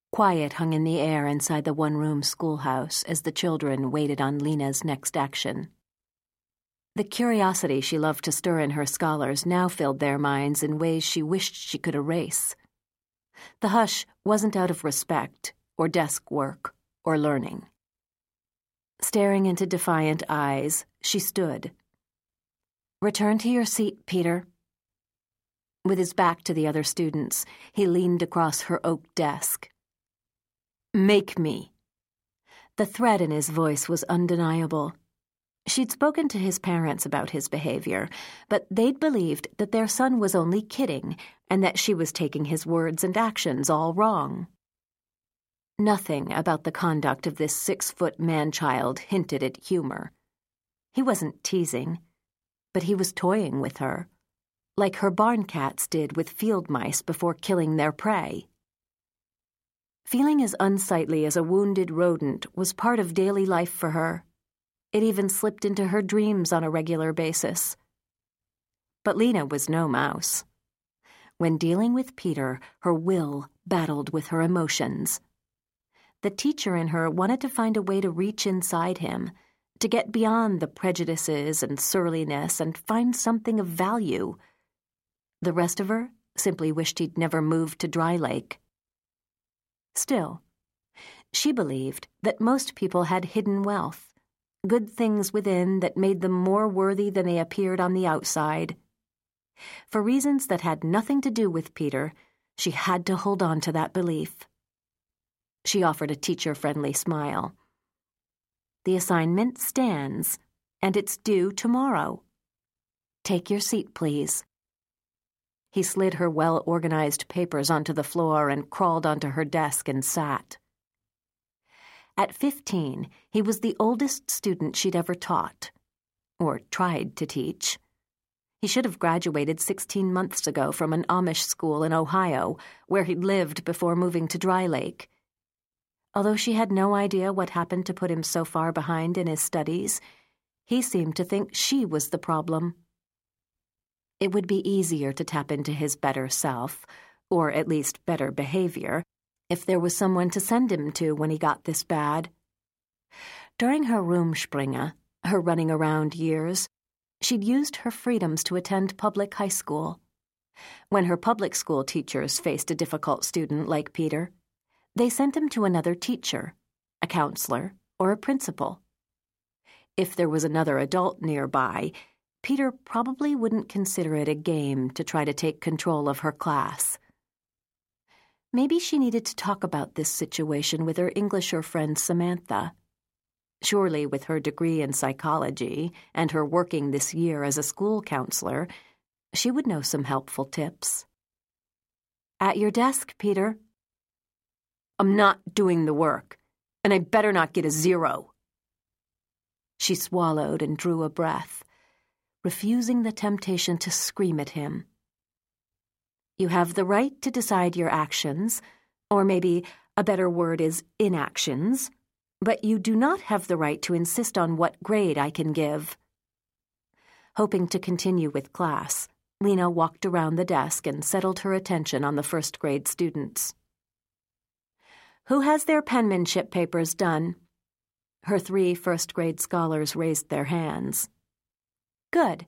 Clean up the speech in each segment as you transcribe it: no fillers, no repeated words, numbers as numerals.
Quiet hung in the air inside the one-room schoolhouse as the children waited on Lena's next action. The curiosity she loved to stir in her scholars now filled their minds in ways she wished she could erase. The hush wasn't out of respect, or desk work, or learning. Staring into defiant eyes, she stood. "Return to your seat, Peter." With his back to the other students, he leaned across her oak desk. "Make me." The threat in his voice was undeniable. She'd spoken to his parents about his behavior, but they'd believed that their son was only kidding and that she was taking his words and actions all wrong. Nothing about the conduct of this 6-foot man-child hinted at humor. He wasn't teasing, but he was toying with her, like her barn cats did with field mice before killing their prey. Feeling as unsightly as a wounded rodent was part of daily life for her. It even slipped into her dreams on a regular basis. But Lena was no mouse. When dealing with Peter, her will battled with her emotions. The teacher in her wanted to find a way to reach inside him, to get beyond the prejudices and surliness and find something of value. The rest of her simply wished he'd never moved to Dry Lake. Still, she believed that most people had hidden wealth, good things within that made them more worthy than they appeared on the outside. For reasons that had nothing to do with Peter, she had to hold on to that belief. She offered a teacher-friendly smile. "The assignment stands, and it's due tomorrow. Take your seat, please." He slid her well-organized papers onto the floor and crawled onto her desk and sat. At 15, he was the oldest student she'd ever taught, or tried to teach. He should have graduated 16 months ago from an Amish school in Ohio, where he'd lived before moving to Dry Lake. Although she had no idea what happened to put him so far behind in his studies, he seemed to think she was the problem. It would be easier to tap into his better self, or at least better behavior, if there was someone to send him to when he got this bad. During her Rumspringa, her running around years, she'd used her freedoms to attend public high school. When her public school teachers faced a difficult student like Peter, they sent him to another teacher, a counselor, or a principal. If there was another adult nearby, Peter probably wouldn't consider it a game to try to take control of her class. Maybe she needed to talk about this situation with her Englisher friend Samantha. Surely with her degree in psychology and her working this year as a school counselor, she would know some helpful tips. "At your desk, Peter." "I'm not doing the work, and I better not get a 0. She swallowed and drew a breath, refusing the temptation to scream at him. "You have the right to decide your actions, or maybe a better word is inactions, but you do not have the right to insist on what grade I can give." Hoping to continue with class, Lena walked around the desk and settled her attention on the first-grade students. "Who has their penmanship papers done?" Her 3 first-grade scholars raised their hands. "Good."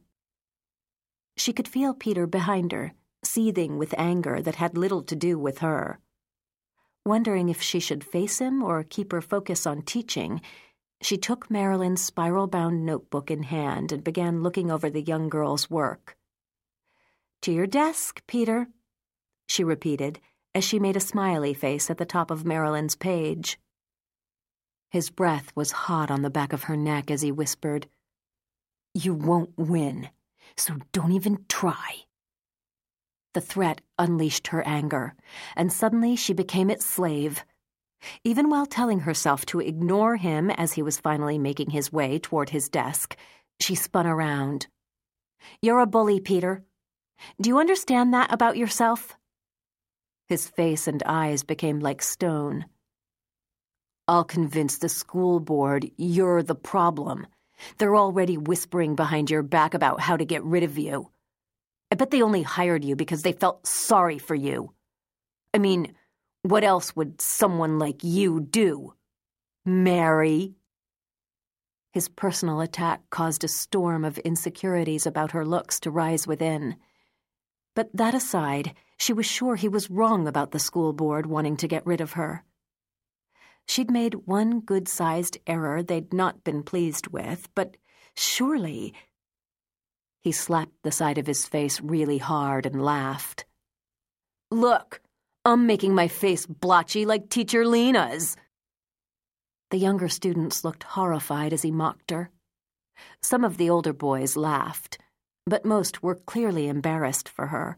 She could feel Peter behind her, seething with anger that had little to do with her. Wondering if she should face him or keep her focus on teaching, she took Marilyn's spiral-bound notebook in hand and began looking over the young girl's work. "To your desk, Peter," she repeated as she made a smiley face at the top of Marilyn's page. His breath was hot on the back of her neck as he whispered, "You won't win, so don't even try." The threat unleashed her anger, and suddenly she became its slave. Even while telling herself to ignore him as he was finally making his way toward his desk, she spun around. "You're a bully, Peter. Do you understand that about yourself?" His face and eyes became like stone. "I'll convince the school board you're the problem. They're already whispering behind your back about how to get rid of you. I bet they only hired you because they felt sorry for you. I mean, What else would someone like you do? Marry? His personal attack caused a storm of insecurities about her looks to rise within. But that aside, she was sure he was wrong about the school board wanting to get rid of her. She'd made one good-sized error they'd not been pleased with, but surely... He slapped the side of his face really hard and laughed. Look, I'm making my face blotchy like Teacher Lena's. The younger students looked horrified as he mocked her. Some of the older boys laughed, but most were clearly embarrassed for her.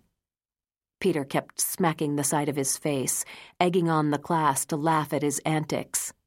Peter kept smacking the side of his face, egging on the class to laugh at his antics.